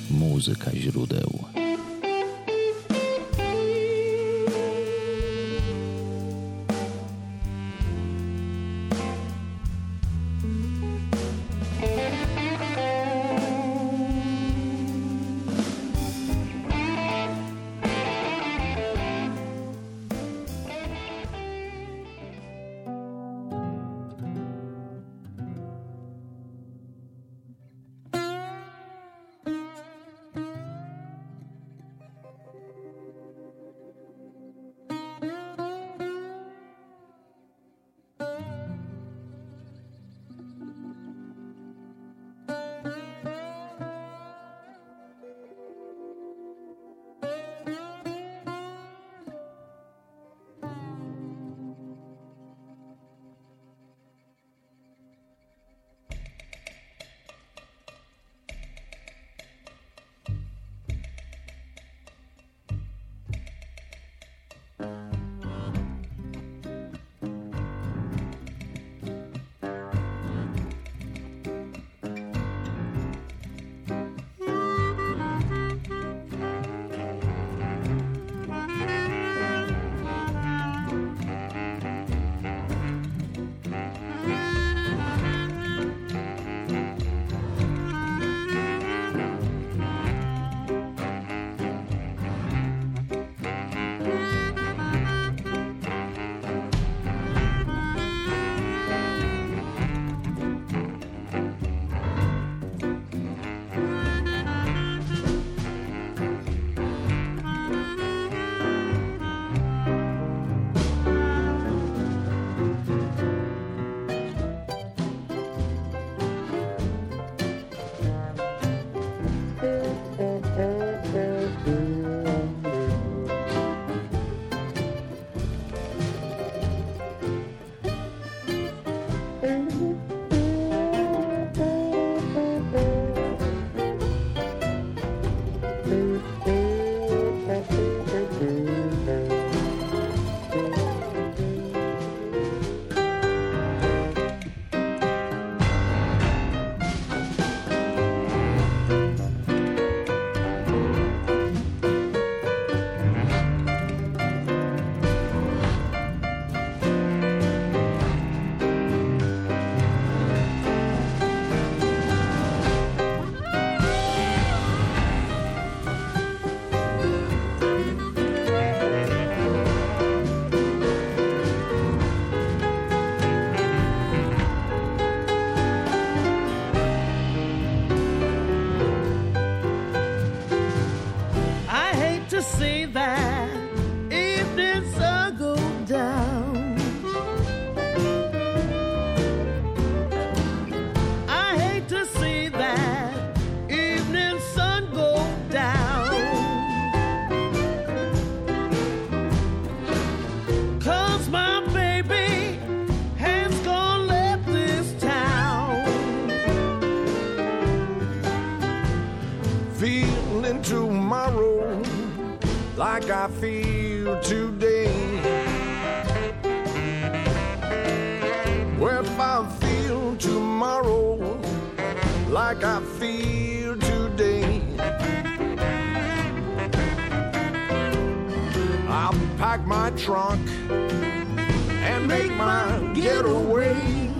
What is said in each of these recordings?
Muzyka źródeł. Like I feel today. Well, if I feel tomorrow like I feel today, I'll pack my trunk and make my getaway.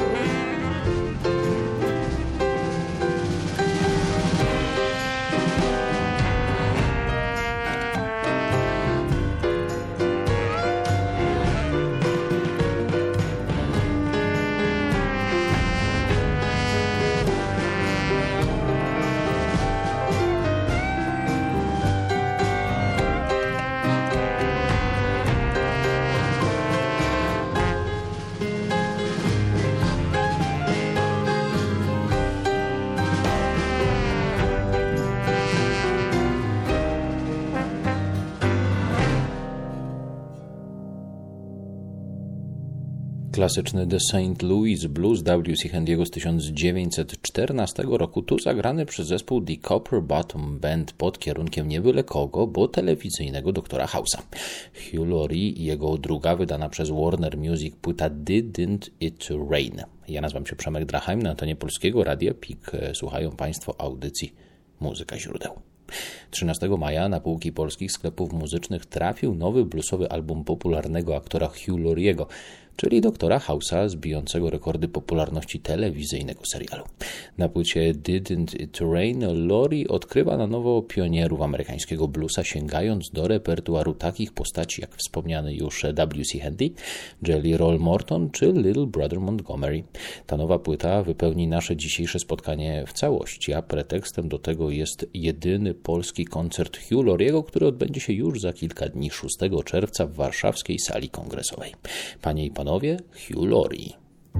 Klasyczny The St. Louis Blues W.C. Handy'ego z 1914 roku, tu zagrany przez zespół The Copper Bottom Band pod kierunkiem nie byle kogo, bo telewizyjnego doktora House'a. Hugh Laurie i jego druga, wydana przez Warner Music płyta Didn't It Rain. Ja nazywam się Przemek Drachheim, na antenie Polskiego Radia PIK słuchają Państwo audycji Muzyka źródeł. 13 maja na półki polskich sklepów muzycznych trafił nowy bluesowy album popularnego aktora Hugh Laurie'ego, czyli doktora House'a z bijącego rekordy popularności telewizyjnego serialu. Na płycie Didn't It Rain Laurie odkrywa na nowo pionierów amerykańskiego bluesa, sięgając do repertuaru takich postaci jak wspomniany już W.C. Handy, Jelly Roll Morton czy Little Brother Montgomery. Ta nowa płyta wypełni nasze dzisiejsze spotkanie w całości, a pretekstem do tego jest jedyny polski koncert Hugh Laurie'ego, który odbędzie się już za kilka dni, 6 czerwca w warszawskiej sali kongresowej. Panie i panowie, Hugh Laurie.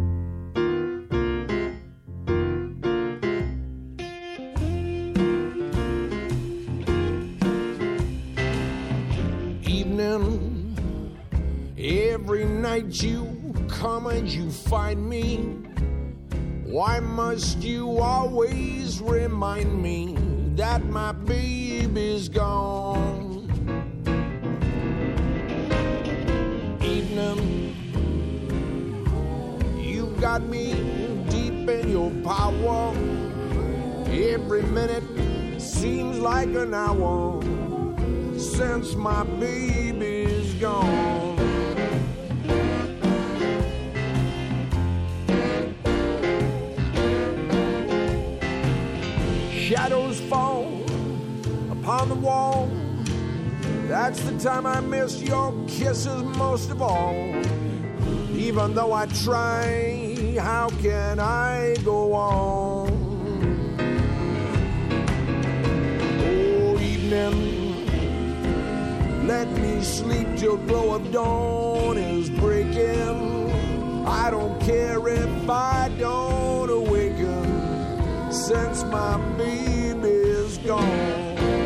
Evening, every night you come and you find me. Why must you always remind me that my baby's gone? Evening, got me deep in your power. Every minute seems like an hour since my baby's gone. Shadows fall upon the wall. That's the time I miss your kisses most of all. Even though I try, how can I go on? Oh, evening, let me sleep till glow of dawn is breaking. I don't care if I don't awaken, since my baby's gone.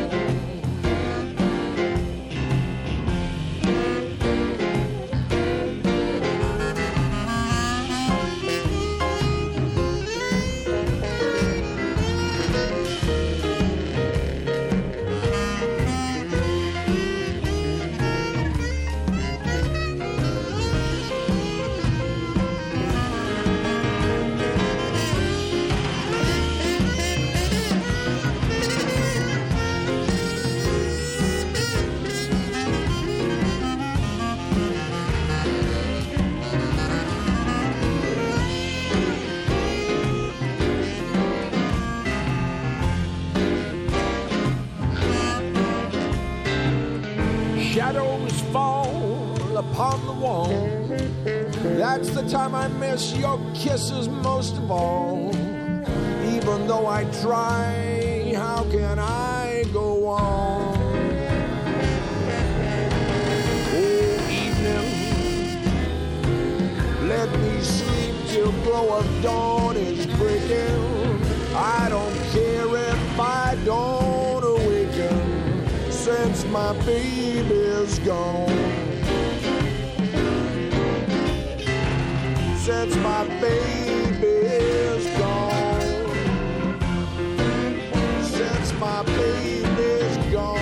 Shadows fall upon the wall. That's the time I miss your kisses most of all. Even though I try, how can I go on? Oh, evening, let me sleep till glow of dawn is breaking. I don't care if I don't awaken, since my baby's gone. Since my baby's gone. Since my baby's gone.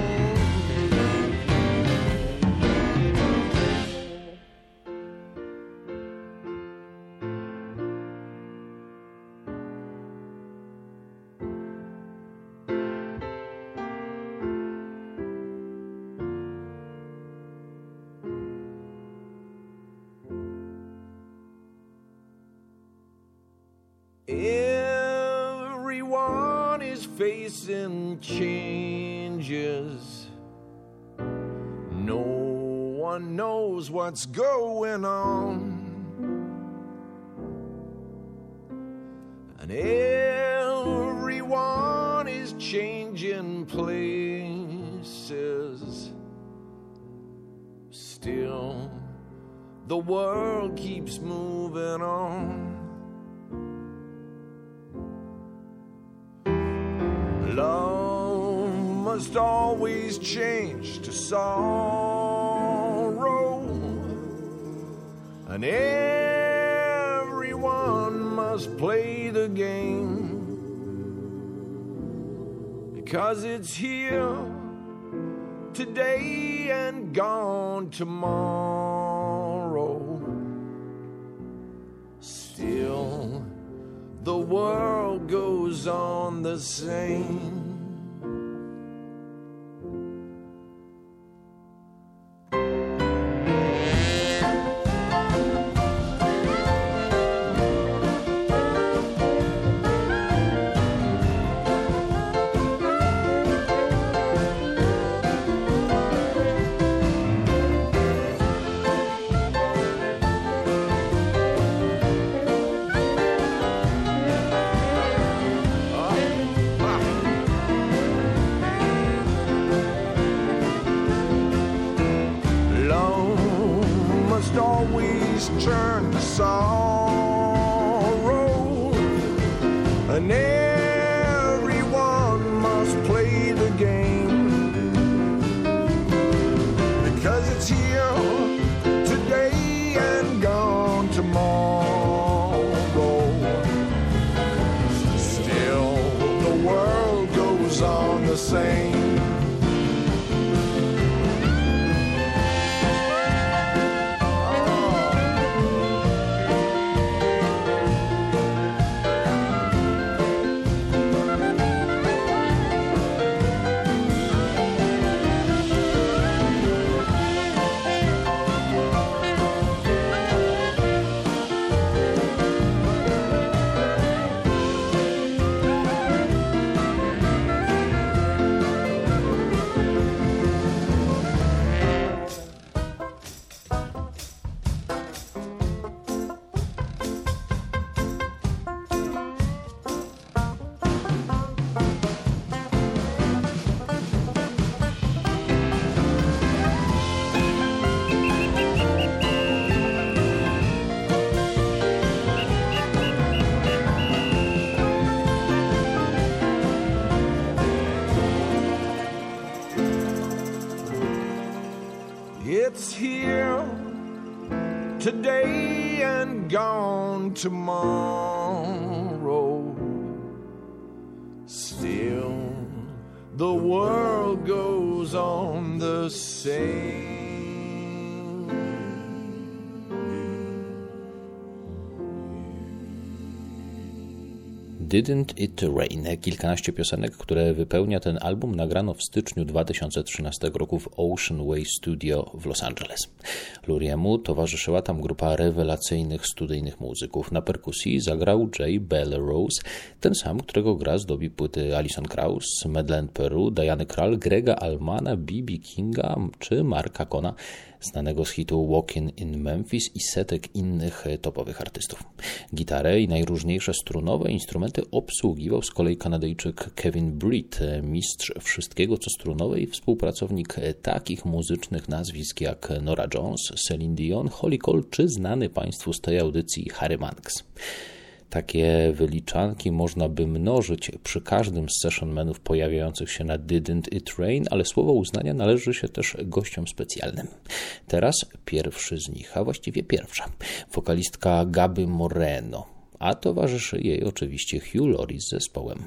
Everyone is facing changes. No one knows what's going on. And everyone is changing places. Still, the world keeps moving on. Love must always change to sorrow, and everyone must play the game, because it's here today and gone tomorrow. Still, the world goes on the same. sorrow, and everyone must play the game, because it's here today and gone tomorrow. Still the world goes on the same. It's here today and gone tomorrow. Still, the world goes on the same. Didn't It Rain. Kilkanaście piosenek, które wypełnia ten album, nagrano w styczniu 2013 roku w Ocean Way Studio w Los Angeles. Luriemu towarzyszyła tam grupa rewelacyjnych studyjnych muzyków. Na perkusji zagrał Jay Bellerose, ten sam, którego gra zdobi płyty Alison Krauss, Madeleine Peru, Diany Krall, Grega Allmana, B.B. Kinga czy Marka Kona, znanego z hitu Walkin' in Memphis i setek innych topowych artystów. Gitarę i najróżniejsze strunowe instrumenty obsługiwał z kolei Kanadyjczyk Kevin Britt, mistrz wszystkiego co strunowe i współpracownik takich muzycznych nazwisk jak Norah Jones, Celine Dion, Holly Cole czy znany Państwu z tej audycji Harry Manx. Takie wyliczanki można by mnożyć przy każdym z sessionmenów pojawiających się na Didn't It Rain, ale słowo uznania należy się też gościom specjalnym. Teraz pierwszy z nich, a właściwie pierwsza, wokalistka Gaby Moreno, a towarzyszy jej oczywiście Hugh Laurie z zespołem.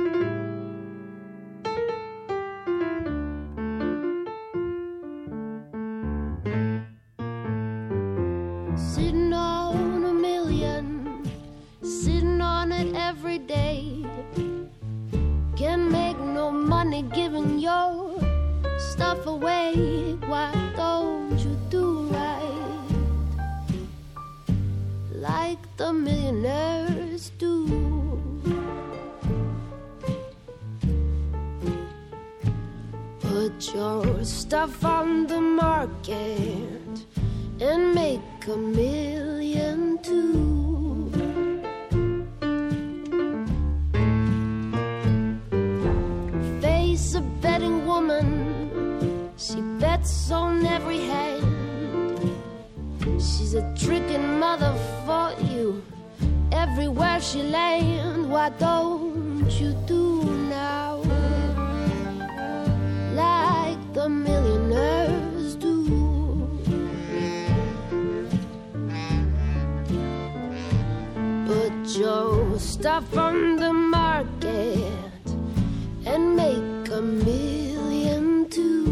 Giving your stuff away, why don't you do right like the millionaires do? Put your stuff on the market and make $1 million too. A betting woman, she bets on every hand. She's a tricking mother for you everywhere she lands. Why don't you do now like the millionaires do? Put your stuff on the market and make $1 million too.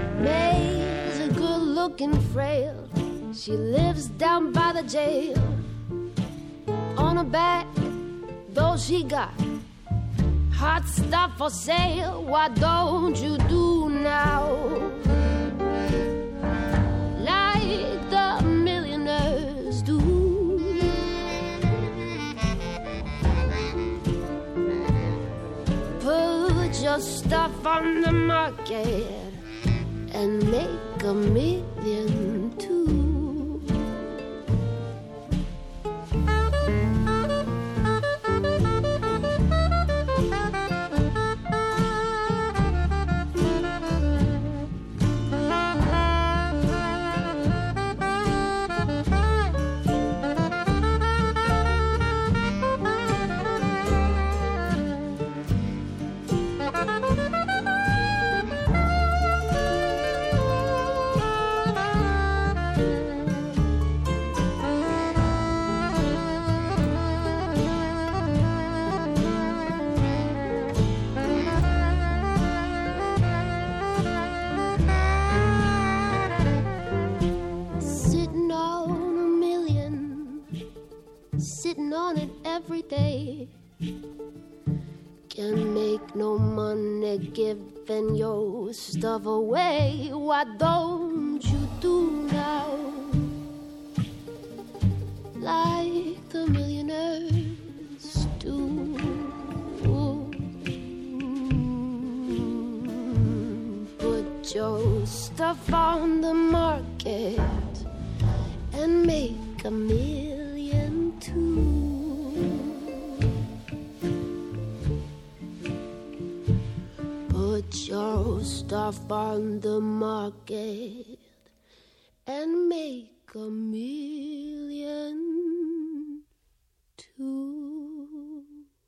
Frail, she lives down by the jail. bag, though she got hot stuff for sale. What don't you do now? Like the millionaires do. Put your stuff on the market and make a million too. Every day can make no money giving your stuff away. What don't you do now? Like the millionaires do. Put your stuff on the market and make a million too. Put your stuff on the market and make a million too.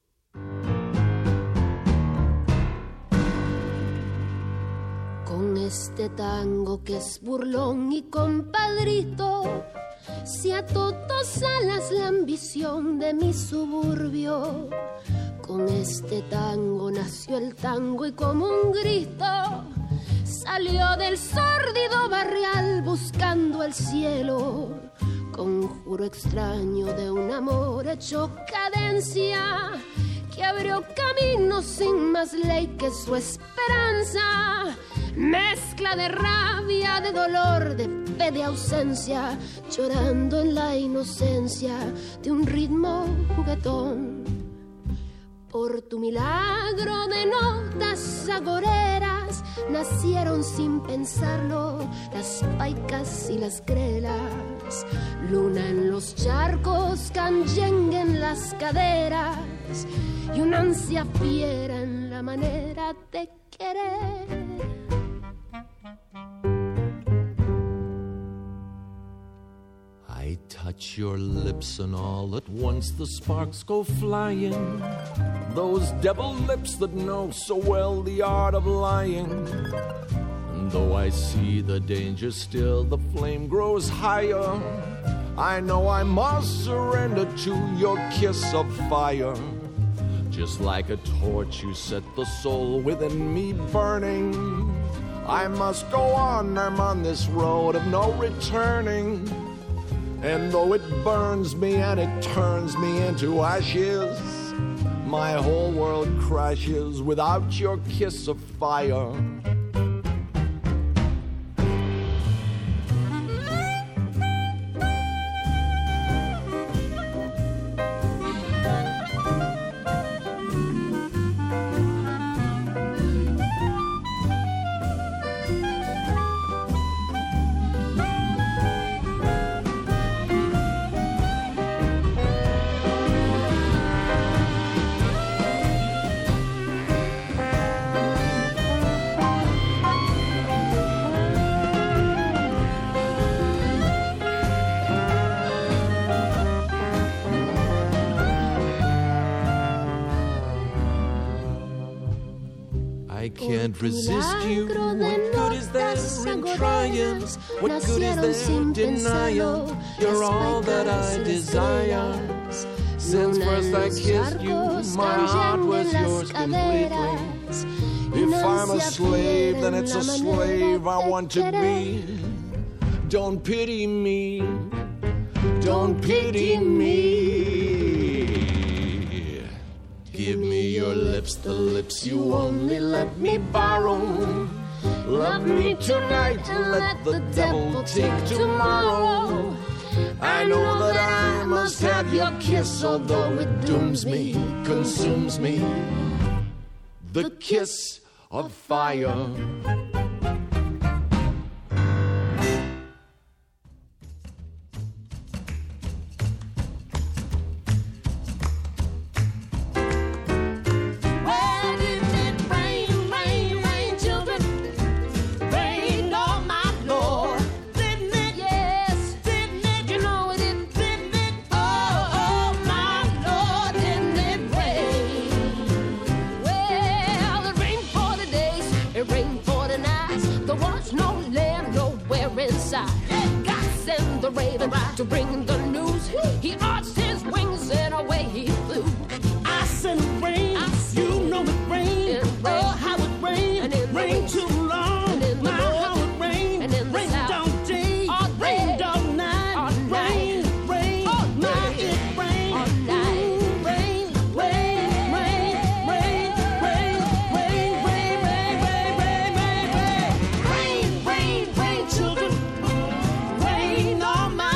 Con este tango que es burlón y compadrito, si a todos alas la ambición de mi suburbio. Con este tango nació el tango y como un grito salió del sórdido barrial buscando el cielo. Conjuro extraño de un amor hecho cadencia que abrió camino sin más ley que su esperanza. Mezcla de rabia, de dolor, de fe, de ausencia, llorando en la inocencia de un ritmo juguetón. Por tu milagro de notas agoreras nacieron sin pensarlo las paicas y las grelas. Luna en los charcos, canyengue en las caderas y una ansia fiera en la manera de querer. I touch your lips and all at once the sparks go flying. Those devil lips that know so well the art of lying. And though I see the danger still, the flame grows higher. I know I must surrender to your kiss of fire. Just like a torch you set the soul within me burning. I must go on, I'm on this road of no returning. And though it burns me and it turns me into ashes, my whole world crashes without your kiss of fire. I can't resist you. What good is there in trying? What good is there in denial? You're all that I desire. Since first I kissed you, my heart was yours completely. If I'm a slave, then it's a slave I want to be. Don't pity me. Don't pity me. the lips you only let me borrow. Love me tonight and let the devil take tomorrow. I know that I must have your kiss, although it dooms me, consumes me. The kiss of fire. To bring the news, he arched his wings and away he flew. I sent rain, you know it rained. Oh, how it rained, rained too long. My, how it rained, rained all day, rained all night. Rain, rain, my, it rained all night. Rain, rain, rain, rain, rain, rain, rain, rain, rain, rain, rain, rain, rain, children. Rain on my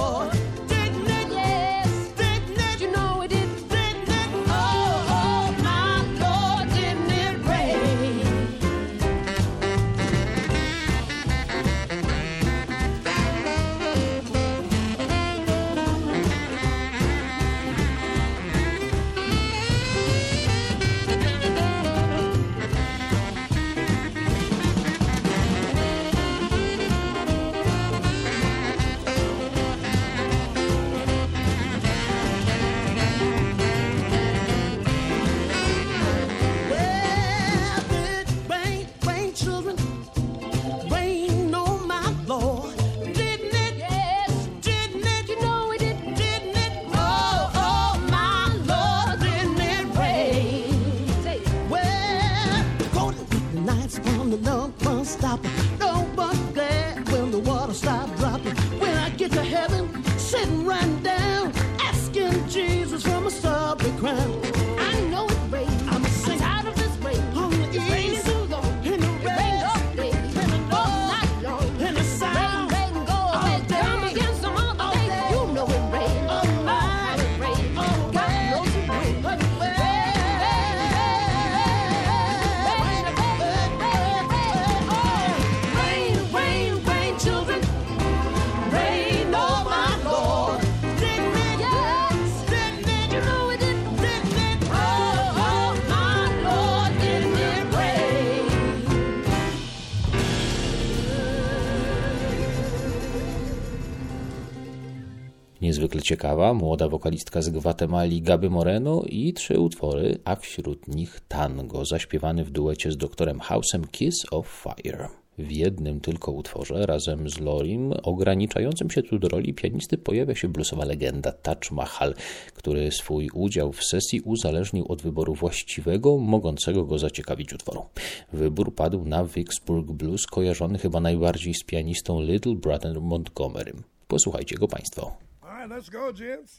Niezwykle ciekawa, młoda wokalistka z Gwatemali Gaby Moreno i 3 utwory, a wśród nich tango, zaśpiewany w duecie z doktorem House'em Kiss of Fire. W jednym tylko utworze, razem z Lorim, ograniczającym się tu do roli pianisty, pojawia się bluesowa legenda Taj Mahal, który swój udział w sesji uzależnił od wyboru właściwego, mogącego go zaciekawić utworu. Wybór padł na Vicksburg Blues, kojarzony chyba najbardziej z pianistą Little Brother Montgomerym. Posłuchajcie go Państwo. All right, let's go, gents.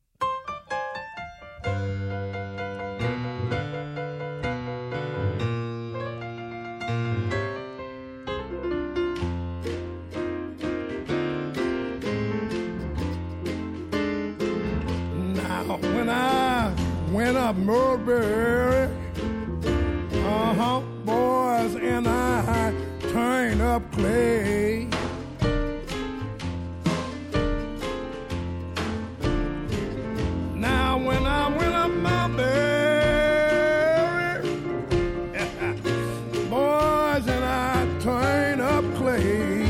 Now, when I went up Mulberry, boys and I turned up Clay. When I went up Mulberry, boys and I turned up Clay.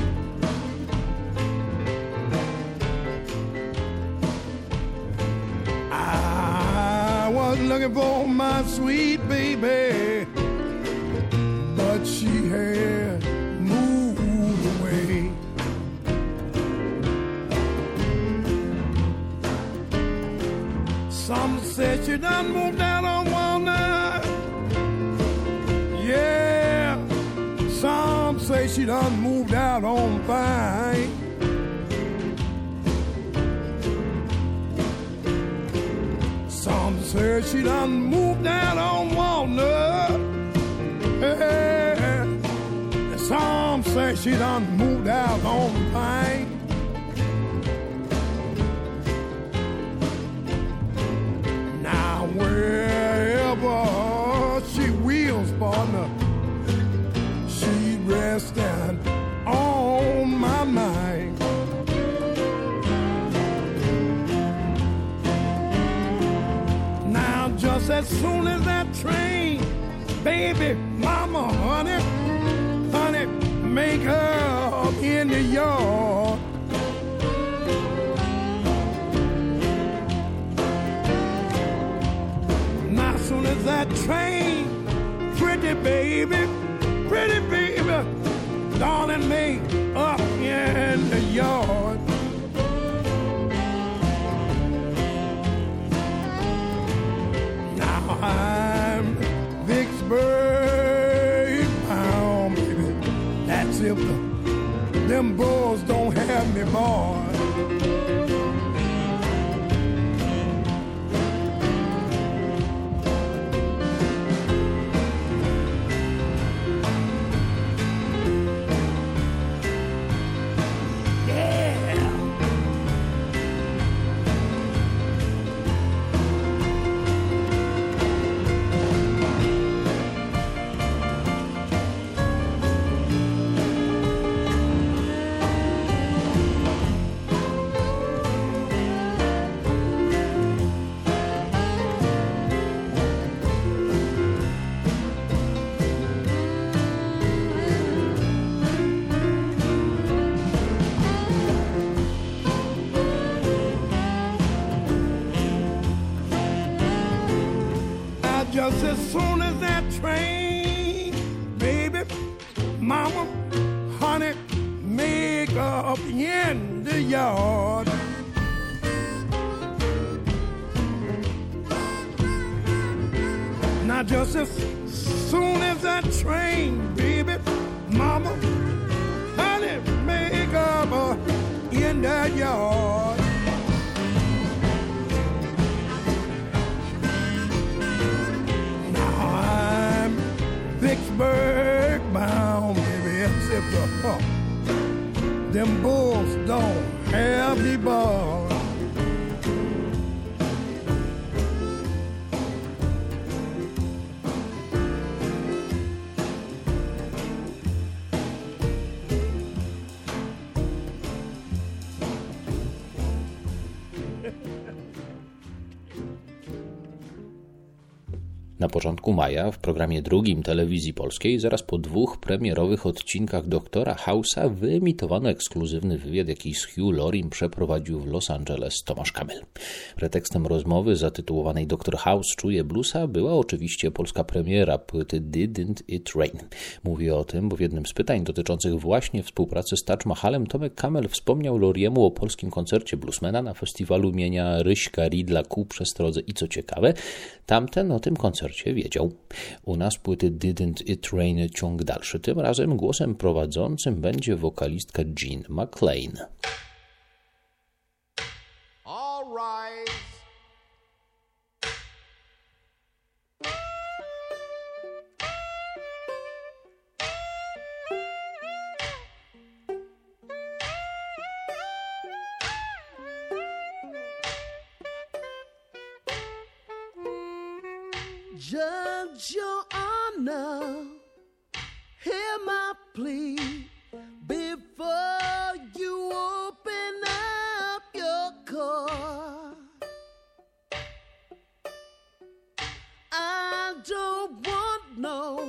I was looking for my sweet baby, but she had moved away. Some said she done moved out on Walnut. Yeah, some say she done moved out on Vine. Some Some say she done moved down on Walnut. And some say she done moved out on Pine. Now wherever she wheels, partner, she resting on my mind. Now just as soon as that train, baby, mama, honey, honey, make her up in the yard. Now as soon as that train, pretty baby, darling, make up in the yard. Now I'm Vicksburg bound, baby. That's if them bulls don't have me, boy. Just as soon as that train, baby, mama, honey, make up in the yard. Now just as soon as that train, baby, mama, honey, make up in the yard. Vicksburg bound, baby, except them bulls don't have me ball. Na początku maja w programie drugim Telewizji Polskiej zaraz po 2 premierowych odcinkach Doktora House'a wyemitowano ekskluzywny wywiad, jaki z Hugh Laurim przeprowadził w Los Angeles Tomasz Kamel. Pretekstem rozmowy zatytułowanej Dr. House czuje bluesa była oczywiście polska premiera płyty Didn't It Rain. Mówię o tym, bo w jednym z pytań dotyczących właśnie współpracy z Taj Mahalem Tomek Kamel wspomniał Lauriemu o polskim koncercie bluesmana na festiwalu imienia Ryśka Ridla ku przestrodze i co ciekawe, tamten o tym koncercie wiedział. U nas płyty Didn't It Rain ciąg dalszy. Tym razem głosem prowadzącym będzie wokalistka Jean McLean. All rise. Judge, Your Honor, hear my plea before you open up your court. I don't want no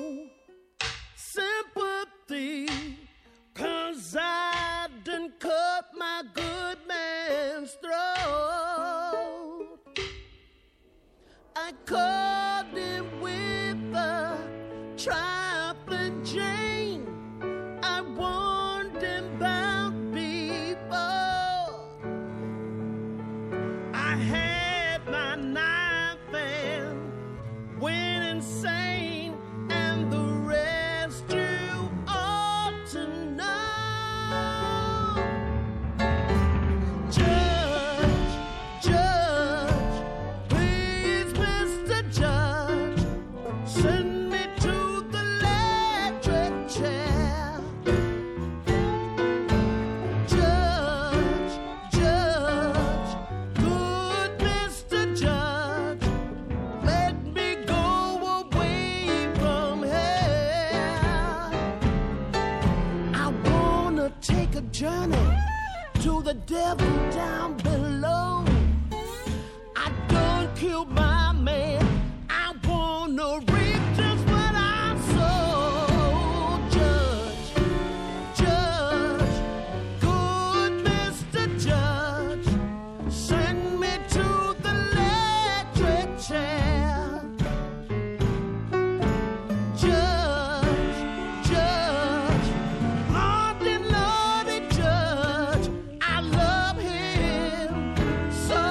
sympathy, 'cause I done cut my good man's throat. I caught him with a trifling Jane. I warned him about before. I had my knife and went insane, and the rest you ought to know. Judge, please you my man. I wanna reap just what I sow. Judge, judge, good Mr. Judge, send me to the electric chair. Judge, judge, Lordy, Lordy, judge, I love him so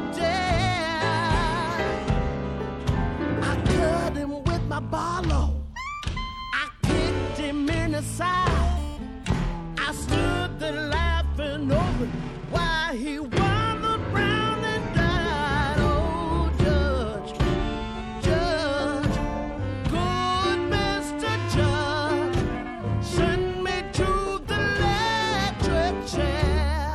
dear. I cut him with my barlow, I kicked him in the side. I stood there laughing over while he wallowed round and died. Oh, judge, judge, good Mr. Judge, send me to the electric chair.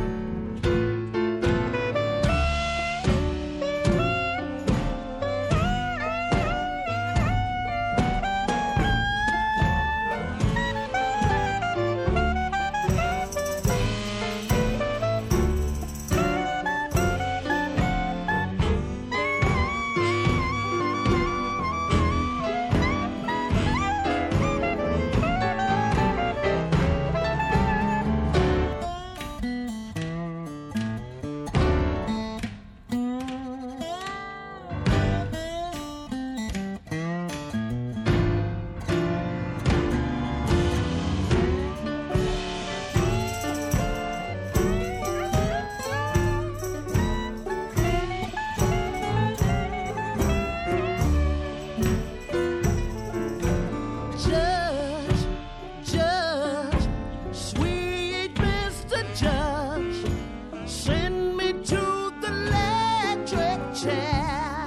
Judge, judge, sweet Mr. Judge, send me to the electric chair.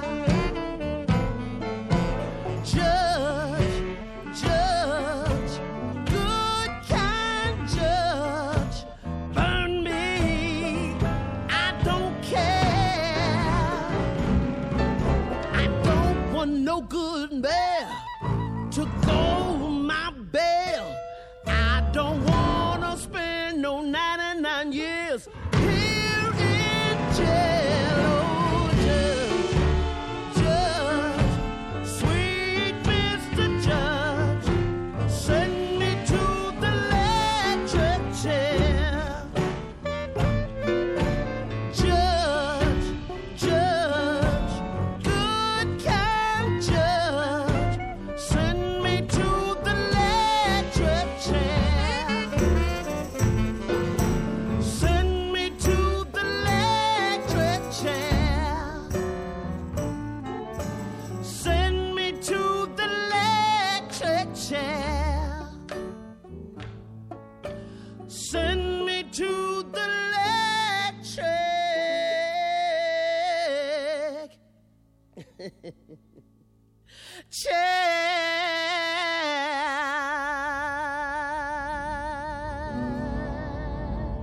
Judge, judge, good kind judge, burn me, I don't care. I don't want no good man to go my bail. I don't wanna spend no 99 years here in jail. Oh, judge, judge, sweet Mr. Judge, send me to the electric chair. Judge, judge, good kind judge, send me to the electric chair. Send me to the electric chair. Send me to the electric chair. Send me to the electric chair.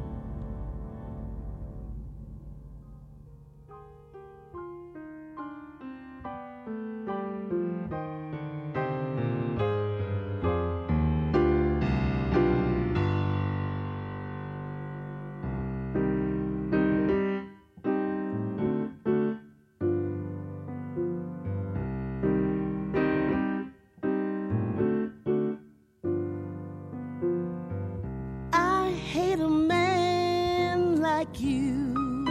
I hate a man like you.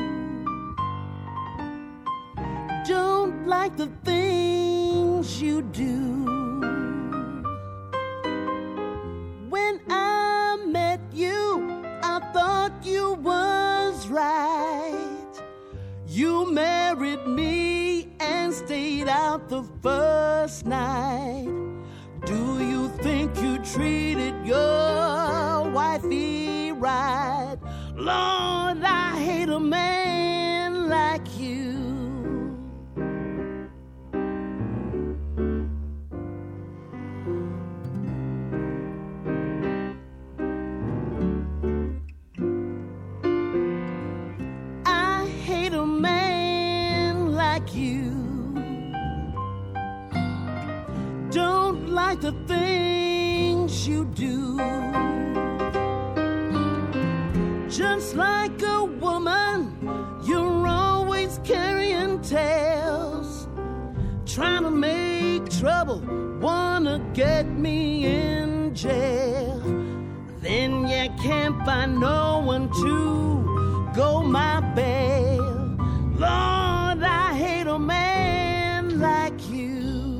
Don't like the things you do. When I met you, I thought you was right. You married me and stayed out the first night. Do you think you treated your wifey right? Lord, I hate a man like you. I hate a man like you. Don't like the things you do. Just like a woman, you're always carrying tales. trouble, wanna get me in jail. Then you can't find no one to go my bail. Lord, I hate a man like you.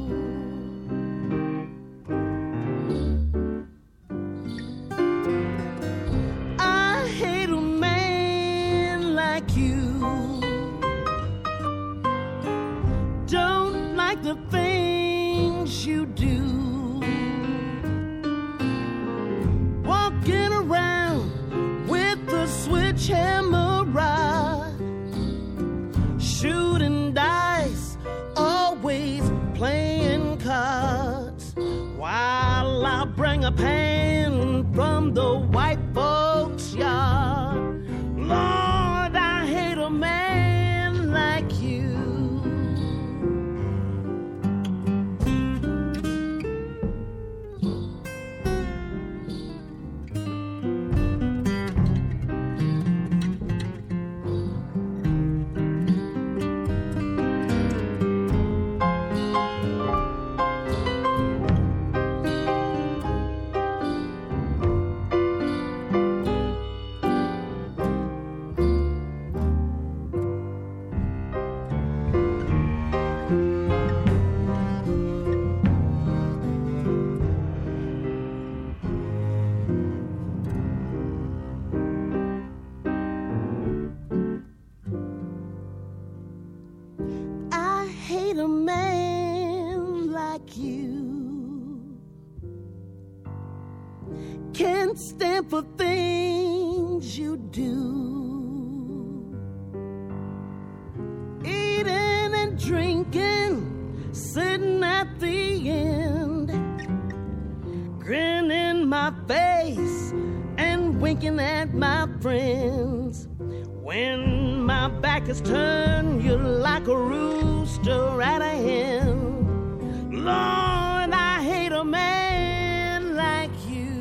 I hate a man like you. Don't like the things you do. Walking around with a switchhammer rod, shooting dice, always playing cards, while I bring a pan from the white folks' yard. Lord, I hate a man like you. A man like you can't stand for things you do, eating and drinking, sitting at the end, grinning my face and winking at my friends. When my back is turned, you're like a rooster at a hen. Lord, I hate a man like you.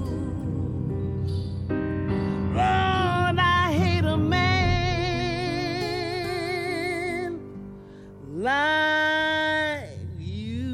Lord, I hate a man like you.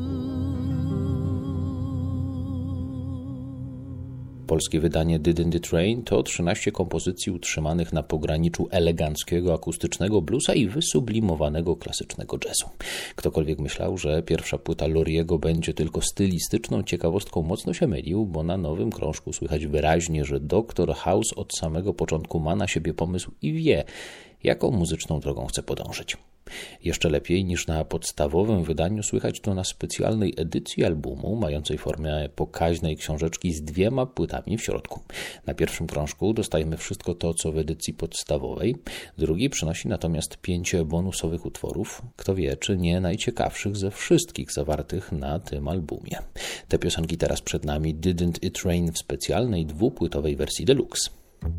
Polskie wydanie Didn't It Rain to 13 kompozycji utrzymanych na pograniczu eleganckiego, akustycznego bluesa i wysublimowanego klasycznego jazzu. Ktokolwiek myślał, że pierwsza płyta Loriego będzie tylko stylistyczną ciekawostką, mocno się mylił, bo na nowym krążku słychać wyraźnie, że Dr. House od samego początku ma na siebie pomysł i wie, jaką muzyczną drogą chce podążyć. Jeszcze lepiej niż na podstawowym wydaniu słychać to na specjalnej edycji albumu, mającej formę pokaźnej książeczki z 2 płytami w środku. Na pierwszym krążku dostajemy wszystko to, co w edycji podstawowej, drugi przynosi natomiast 5 bonusowych utworów, kto wie, czy nie najciekawszych ze wszystkich zawartych na tym albumie. Te piosenki teraz przed nami, Didn't It Rain w specjalnej 2-płytowej wersji deluxe.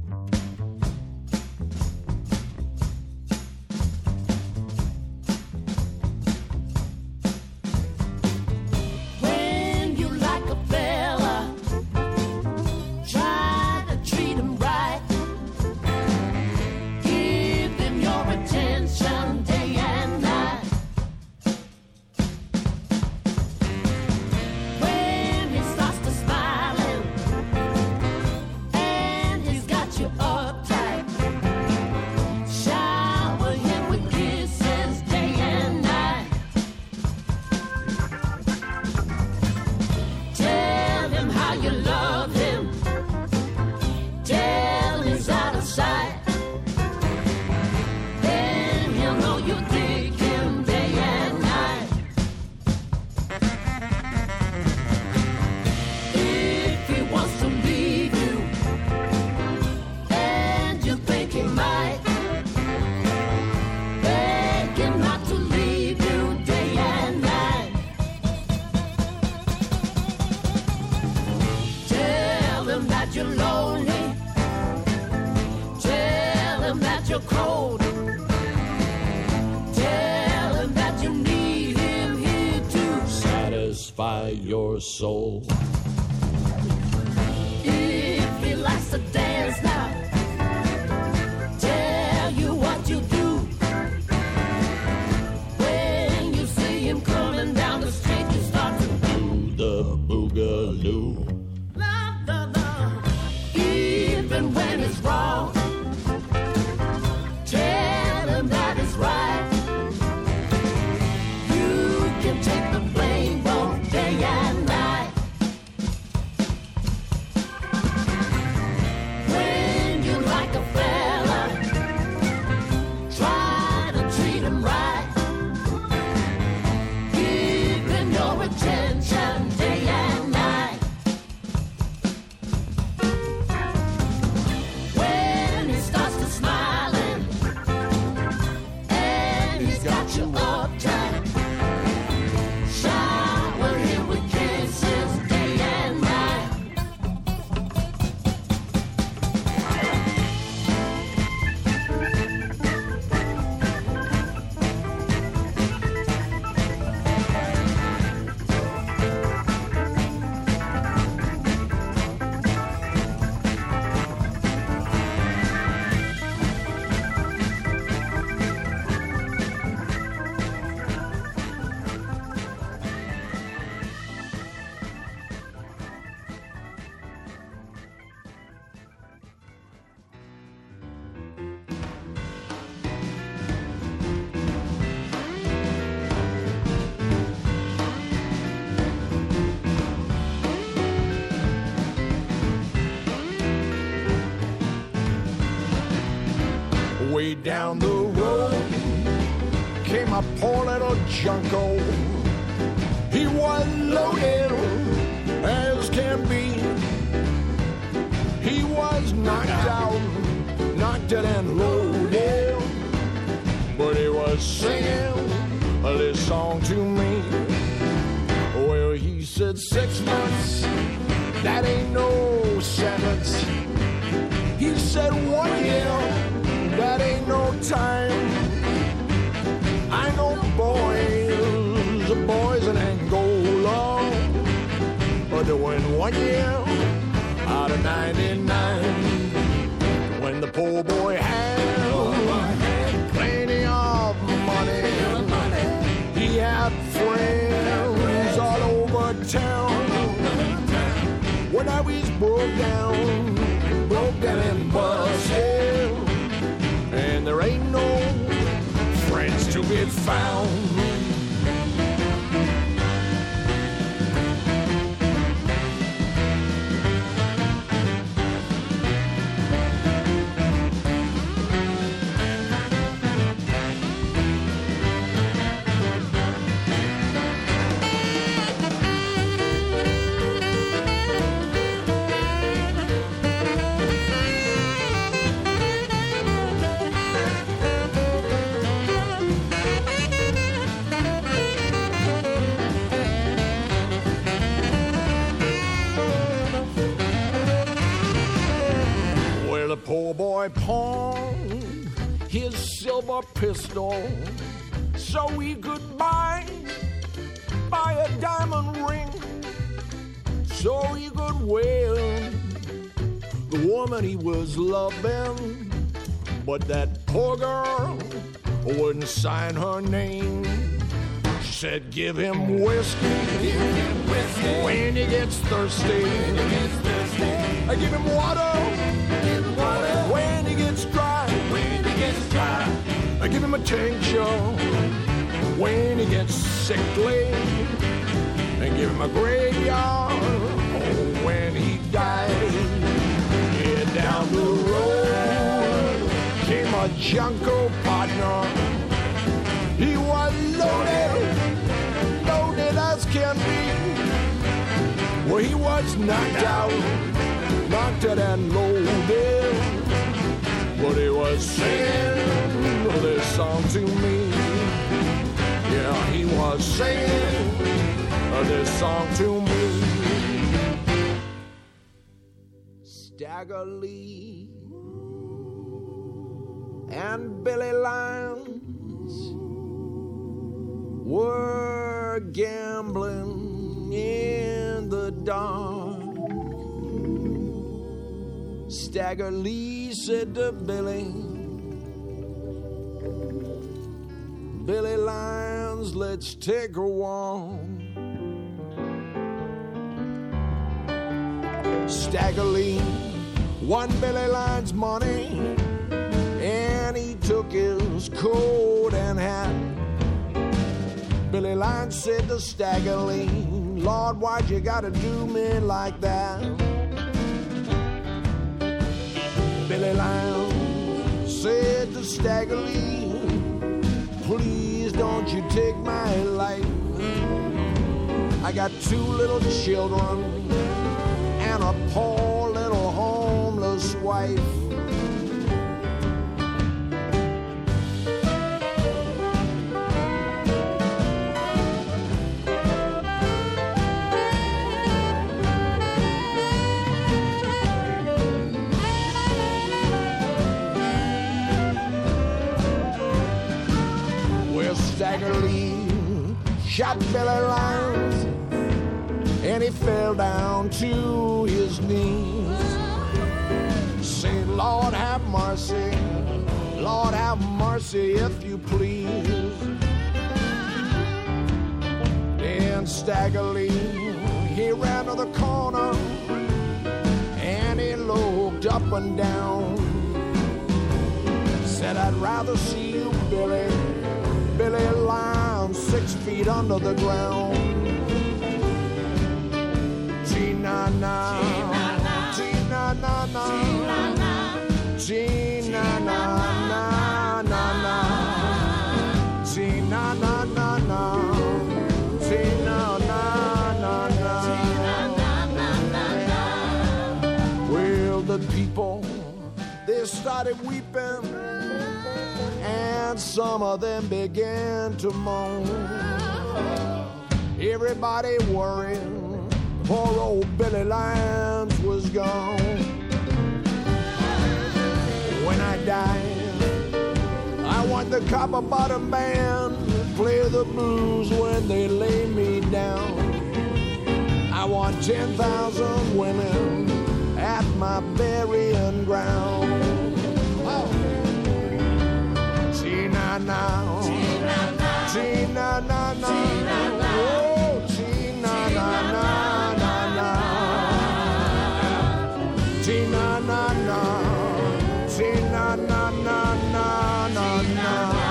Your soul. If he likes to dance now, tell you what you do. When you see him coming down the street, he's got you uptight. Shower him with kisses day and night. Way down the road came a poor little junko. He was loaded as can be. He was knocked out, knocked it and loaded, but he was singing this song to me. Well, he said 6 months, that ain't no sentence. He said 1 year, that ain't no time. I know boys in Angola are doing 1 year out of 99. When the poor boy had plenty of money, he had friends all over town. When I was broke down and busted, and there ain't no friends to be found. Poor boy pawned his silver pistol so he could buy a diamond ring, so he could wear the woman he was loving. But that poor girl wouldn't sign her name. She said, give him whiskey, when he gets thirsty. I give him water, when he gets dry. I give him a tincture when he gets sickly, and give him a graveyard when he dies. Yeah, down the road came a junko partner. He was loaded as can be. Well, he was knocked out, knocked it and loaded, but he was singing this song to me. Yeah, he was singing this song to me. Stagger Lee and Billy Lyons were gambling in the dark. Stagger Lee said to Billy Lyons, let's take a walk. Stagger Lee won Billy Lyons money, and he took his coat and hat. Billy Lyons said to Stagger Lee, Lord, why'd you gotta do me like that? Billy Lyons said to Stagger Lee, please don't you take my life. I got 2 little children and a poor little homeless wife. Stagger Lee shot Billy Lyons, and he fell down to his knees. Say, Lord have mercy, Lord have mercy, if you please. Then Stagger Lee, he ran to the corner, and he looked up and down. Said, I'd rather see you, Billy, Billy Lyons, 6 feet under the ground. Gee-na-na, gee-na-na-na, gee-na-na-na-na-na, gee-na-na-na-na, gee-na-na-na-na. Well, the people, they started weeping, and some of them began to moan. Everybody worried, poor old Billy Lyons was gone. When I die, I want the Copper Bottom Band to play the blues when they lay me down. I want 10,000 women at my burying ground. Gee-na-na, gee-na-na-na, oh, gee-na-na-na-na-na, gee-na-na-na, gee-na-na-na-na-na,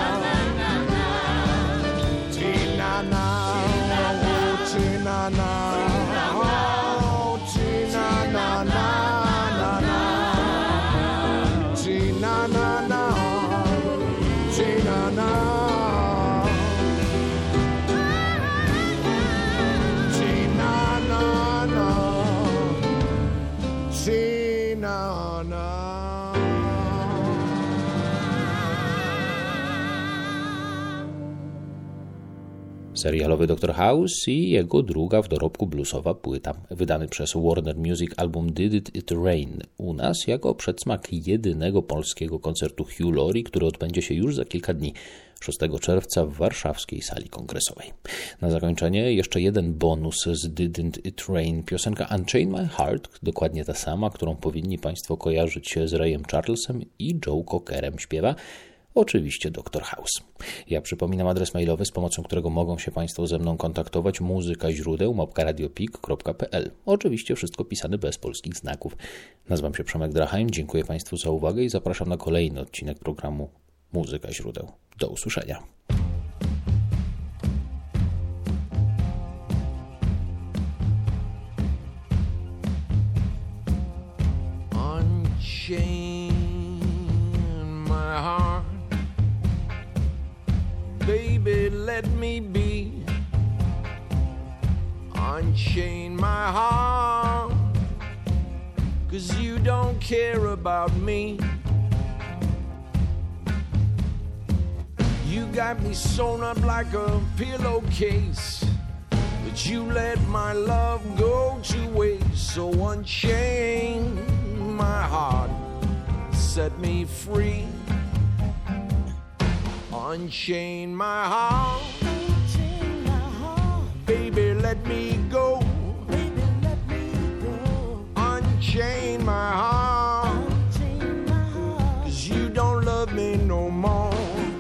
gee-na-na, oh, gee-na-na-na-na-na, gee-na-na-na. Gee-na-na, Gee-na-na-na, Gee-na-na. Serialowy Dr. House i jego druga w dorobku bluesowa płyta. Wydany przez Warner Music album Did It Rain u nas jako przedsmak jedynego polskiego koncertu Hugh Laurie, który odbędzie się już za kilka dni, 6 czerwca w warszawskiej sali kongresowej. Na zakończenie jeszcze jeden bonus z Didn't It Rain, piosenka Unchain My Heart, dokładnie ta sama, którą powinni Państwo kojarzyć z Rayem Charlesem i Joe Cockerem śpiewa. Oczywiście Dr. House. Ja przypominam adres mailowy, z pomocą którego mogą się Państwo ze mną kontaktować: muzykaźródeł@radiopik.pl. Oczywiście wszystko pisane bez polskich znaków. Nazywam się Przemek Drachheim, dziękuję Państwu za uwagę i zapraszam na kolejny odcinek programu Muzyka Źródeł. Do usłyszenia. Baby, let me be. Unchain my heart, 'cause you don't care about me. You got me sewn up like a pillowcase, but you let my love go to waste. So unchain my heart, set me free. Unchain my heart, baby, let me go. Unchain my heart, 'cause you don't love me no more.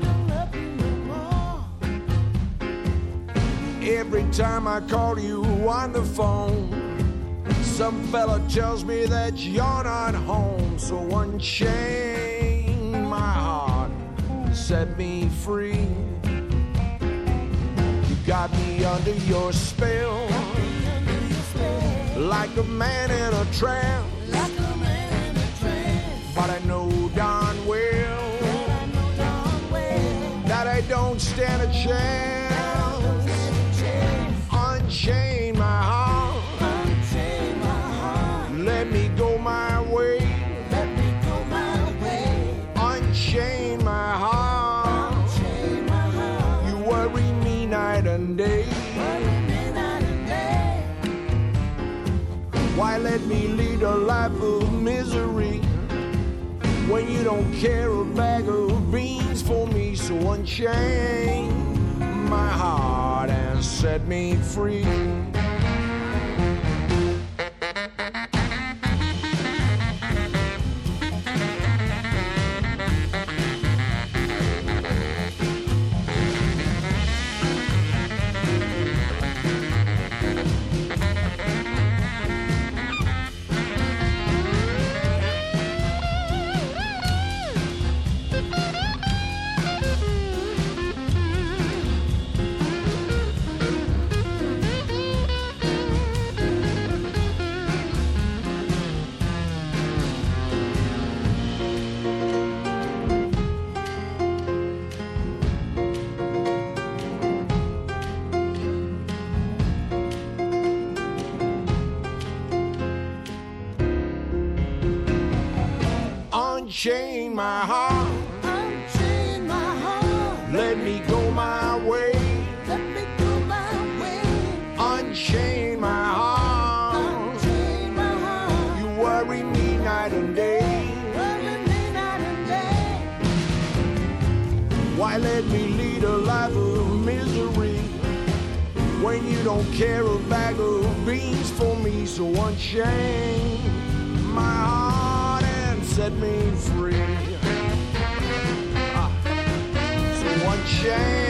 Every time I call you on the phone, some fella tells me that you're not home. So unchain my heart, set me free. You got me under your spell, like a man in a trance. But I know darn well that I don't stand a chance. Unchain my heart, let me go my way. Unchain my heart, you worry me night and day. Why let me lead a life of misery when you don't care a bag of beans for me? So unchain my heart and set me free. Unchain my heart, Unchain my heart, let me go my way. let me go my way. Unchain my heart, Unchain my heart, you worry me night and day. worry me night and day. Why let me lead a life of misery when you don't care a bag of beans for me? So unchain my heart and set me free. So unchain